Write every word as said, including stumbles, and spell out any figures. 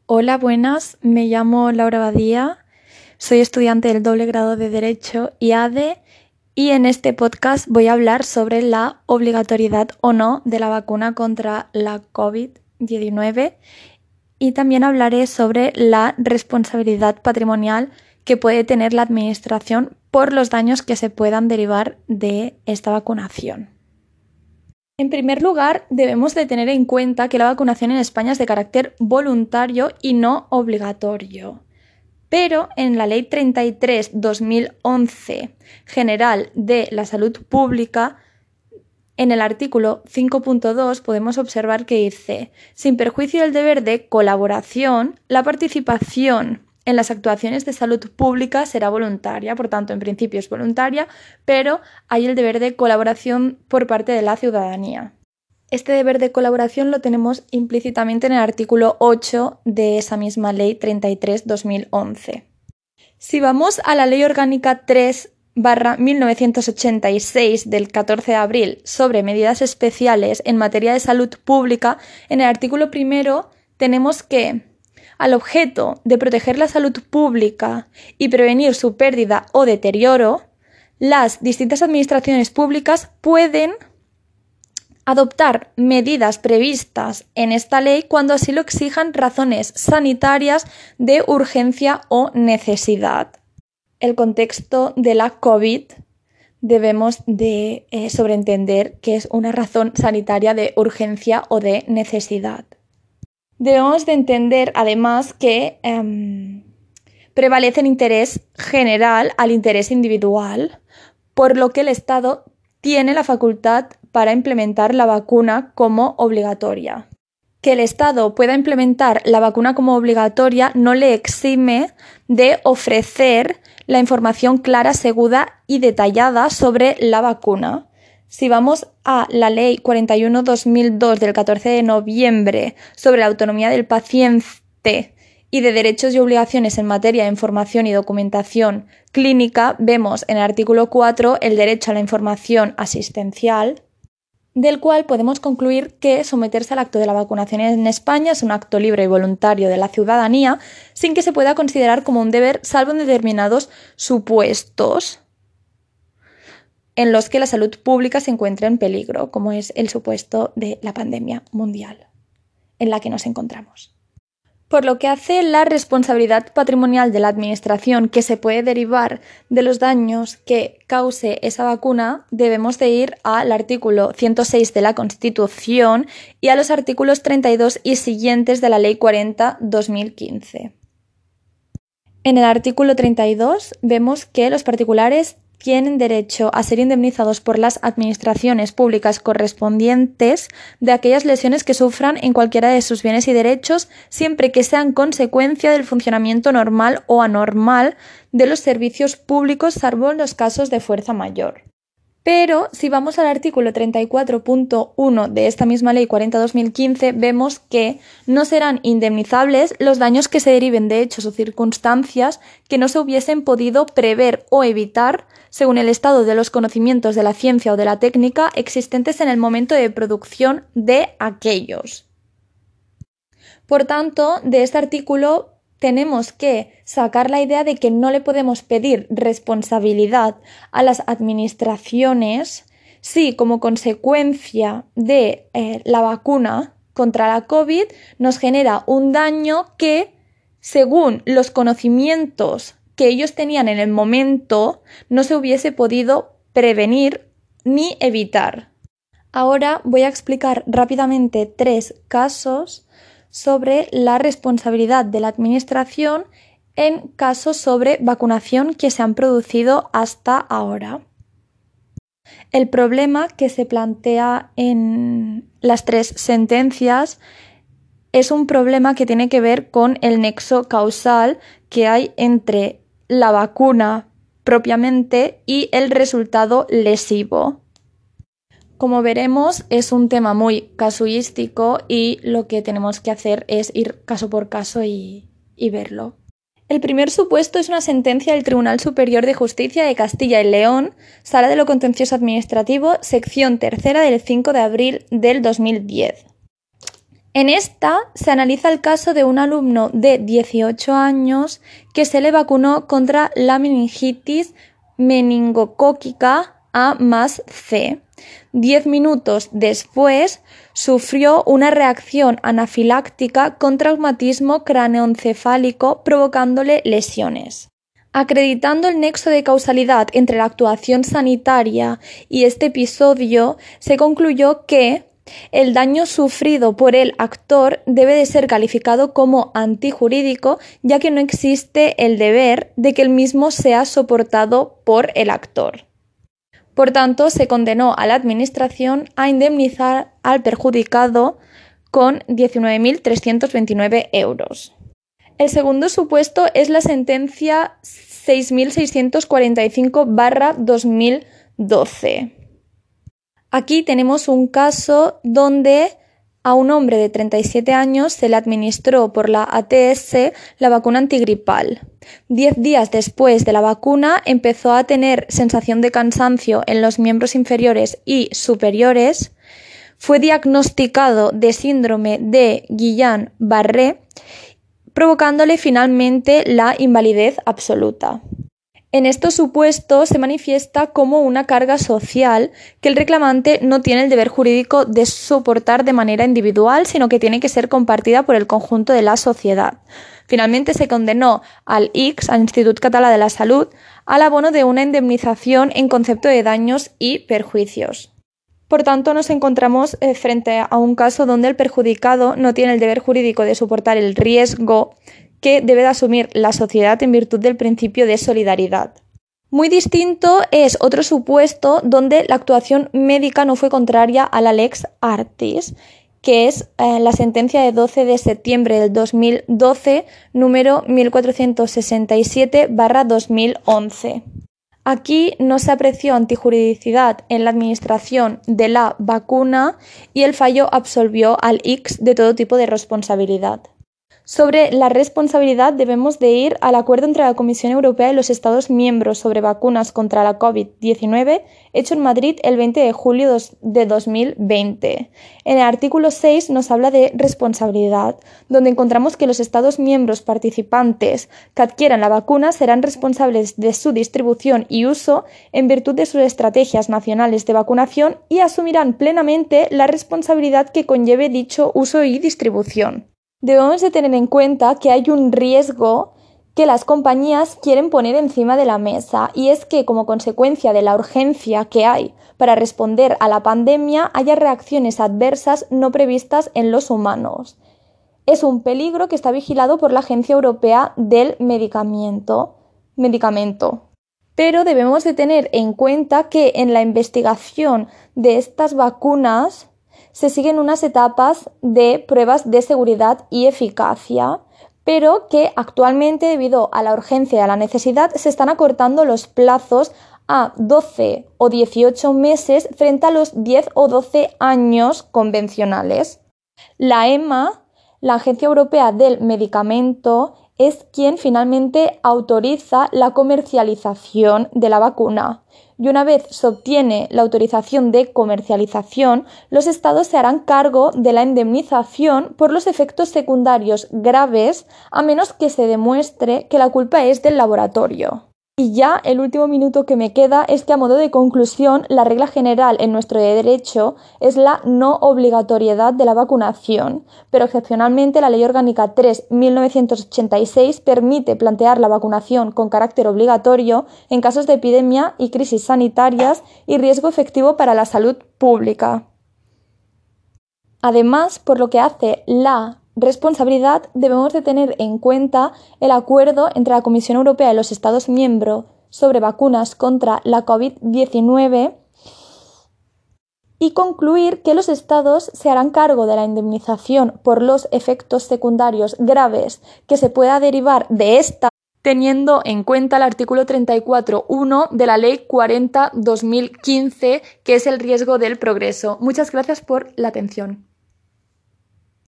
Hola, buenas, me llamo Laura Badía, soy estudiante del doble grado de Derecho y A D E y en este podcast voy a hablar sobre la obligatoriedad o no de la vacuna contra la COVID diecinueve y también hablaré sobre la responsabilidad patrimonial que puede tener la Administración por los daños que se puedan derivar de esta vacunación. En primer lugar, debemos de tener en cuenta que la vacunación en España es de carácter voluntario y no obligatorio. Pero en la Ley treinta y tres barra dos mil once General de la Salud Pública, en el artículo cinco punto dos podemos observar que dice: sin perjuicio del deber de colaboración, la participación en las actuaciones de salud pública será voluntaria. Por tanto, en principio es voluntaria, pero hay el deber de colaboración por parte de la ciudadanía. Este deber de colaboración lo tenemos implícitamente en el artículo ocho de esa misma Ley treinta y tres barra dos mil once. Si vamos a la Ley Orgánica tres barra mil novecientos ochenta y seis del catorce de abril sobre medidas especiales en materia de salud pública, en el artículo primero tenemos que, al objeto de proteger la salud pública y prevenir su pérdida o deterioro, las distintas administraciones públicas pueden adoptar medidas previstas en esta ley cuando así lo exijan razones sanitarias de urgencia o necesidad. El contexto de la COVID debemos de eh, sobreentender que es una razón sanitaria de urgencia o de necesidad. Debemos de entender además que eh, prevalece el interés general al interés individual, por lo que el Estado tiene la facultad para implementar la vacuna como obligatoria. Que el Estado pueda implementar la vacuna como obligatoria no le exime de ofrecer la información clara, segura y detallada sobre la vacuna. Si vamos a la Ley cuarenta y uno barra dos mil dos del catorce de noviembre sobre la autonomía del paciente y de derechos y obligaciones en materia de información y documentación clínica, vemos en el artículo cuatro el derecho a la información asistencial, del cual podemos concluir que someterse al acto de la vacunación en España es un acto libre y voluntario de la ciudadanía, sin que se pueda considerar como un deber, salvo en determinados supuestos en los que la salud pública se encuentra en peligro, como es el supuesto de la pandemia mundial en la que nos encontramos. Por lo que hace la responsabilidad patrimonial de la Administración que se puede derivar de los daños que cause esa vacuna, debemos de ir al artículo ciento seis de la Constitución y a los artículos treinta y dos y siguientes de la Ley cuarenta barra dos mil quince. En el artículo treinta y dos vemos que los particulares tienen derecho a ser indemnizados por las administraciones públicas correspondientes de aquellas lesiones que sufran en cualquiera de sus bienes y derechos, siempre que sean consecuencia del funcionamiento normal o anormal de los servicios públicos, salvo en los casos de fuerza mayor. Pero si vamos al artículo treinta y cuatro punto uno de esta misma Ley cuarenta barra dos mil quince, vemos que no serán indemnizables los daños que se deriven de hechos o circunstancias que no se hubiesen podido prever o evitar según el estado de los conocimientos de la ciencia o de la técnica existentes en el momento de producción de aquellos. Por tanto, de este artículo tenemos que sacar la idea de que no le podemos pedir responsabilidad a las administraciones si, como consecuencia de eh, la vacuna contra la COVID, nos genera un daño que, según los conocimientos que ellos tenían en el momento, no se hubiese podido prevenir ni evitar. Ahora voy a explicar rápidamente tres casos sobre la responsabilidad de la Administración en casos sobre vacunación que se han producido hasta ahora. El problema que se plantea en las tres sentencias es un problema que tiene que ver con el nexo causal que hay entre la vacuna propiamente y el resultado lesivo. Como veremos, es un tema muy casuístico y lo que tenemos que hacer es ir caso por caso y, y verlo. El primer supuesto es una sentencia del Tribunal Superior de Justicia de Castilla y León, Sala de lo Contencioso Administrativo, sección tercera del cinco de abril del dos mil diez. En esta se analiza el caso de un alumno de dieciocho años que se le vacunó contra la meningitis meningocócica A más C. Diez minutos después sufrió una reacción anafiláctica con traumatismo craneoencefálico provocándole lesiones. Acreditando el nexo de causalidad entre la actuación sanitaria y este episodio, se concluyó que el daño sufrido por el actor debe de ser calificado como antijurídico, ya que no existe el deber de que el mismo sea soportado por el actor. Por tanto, se condenó a la Administración a indemnizar al perjudicado con diecinueve mil trescientos veintinueve euros. El segundo supuesto es la sentencia seis mil seiscientos cuarenta y cinco barra dos mil doce. Aquí tenemos un caso donde a un hombre de treinta y siete años se le administró por la A T S la vacuna antigripal. Diez días después de la vacuna empezó a tener sensación de cansancio en los miembros inferiores y superiores. Fue diagnosticado de síndrome de Guillain-Barré, provocándole finalmente la invalidez absoluta. En estos supuestos se manifiesta como una carga social que el reclamante no tiene el deber jurídico de soportar de manera individual, sino que tiene que ser compartida por el conjunto de la sociedad. Finalmente se condenó al I C S, al Institut Català de la Salut, al abono de una indemnización en concepto de daños y perjuicios. Por tanto, nos encontramos eh, frente a un caso donde el perjudicado no tiene el deber jurídico de soportar el riesgo que debe de asumir la sociedad en virtud del principio de solidaridad. Muy distinto es otro supuesto donde la actuación médica no fue contraria a la lex artis, que es eh, la sentencia de doce de septiembre del dos mil doce, número mil cuatrocientos sesenta y siete barra dos mil once. Aquí no se apreció antijuridicidad en la administración de la vacuna y el fallo absolvió al I C S de todo tipo de responsabilidad. Sobre la responsabilidad debemos de ir al acuerdo entre la Comisión Europea y los Estados miembros sobre vacunas contra la COVID diecinueve, hecho en Madrid el veinte de julio de dos mil veinte. En el artículo seis nos habla de responsabilidad, donde encontramos que los Estados miembros participantes que adquieran la vacuna serán responsables de su distribución y uso en virtud de sus estrategias nacionales de vacunación y asumirán plenamente la responsabilidad que conlleve dicho uso y distribución. Debemos de tener en cuenta que hay un riesgo que las compañías quieren poner encima de la mesa, y es que como consecuencia de la urgencia que hay para responder a la pandemia haya reacciones adversas no previstas en los humanos. Es un peligro que está vigilado por la Agencia Europea del Medicamento. Medicamento. Pero debemos de tener en cuenta que en la investigación de estas vacunas se siguen unas etapas de pruebas de seguridad y eficacia, pero que actualmente, debido a la urgencia y a la necesidad, se están acortando los plazos a doce o dieciocho meses frente a los diez o doce años convencionales. La E M A, la Agencia Europea del Medicamento, es quien finalmente autoriza la comercialización de la vacuna. Y una vez se obtiene la autorización de comercialización, los estados se harán cargo de la indemnización por los efectos secundarios graves, a menos que se demuestre que la culpa es del laboratorio. Y ya el último minuto que me queda es que, a modo de conclusión, la regla general en nuestro derecho es la no obligatoriedad de la vacunación, pero excepcionalmente la Ley Orgánica tres barra mil novecientos ochenta y seis permite plantear la vacunación con carácter obligatorio en casos de epidemia y crisis sanitarias y riesgo efectivo para la salud pública. Además, por lo que hace la responsabilidad, debemos de tener en cuenta el acuerdo entre la Comisión Europea y los Estados miembros sobre vacunas contra la COVID diecinueve y concluir que los estados se harán cargo de la indemnización por los efectos secundarios graves que se pueda derivar de esta, teniendo en cuenta el artículo treinta y cuatro punto uno de la Ley cuarenta barra dos mil quince, que es el riesgo del progreso. Muchas gracias por la atención.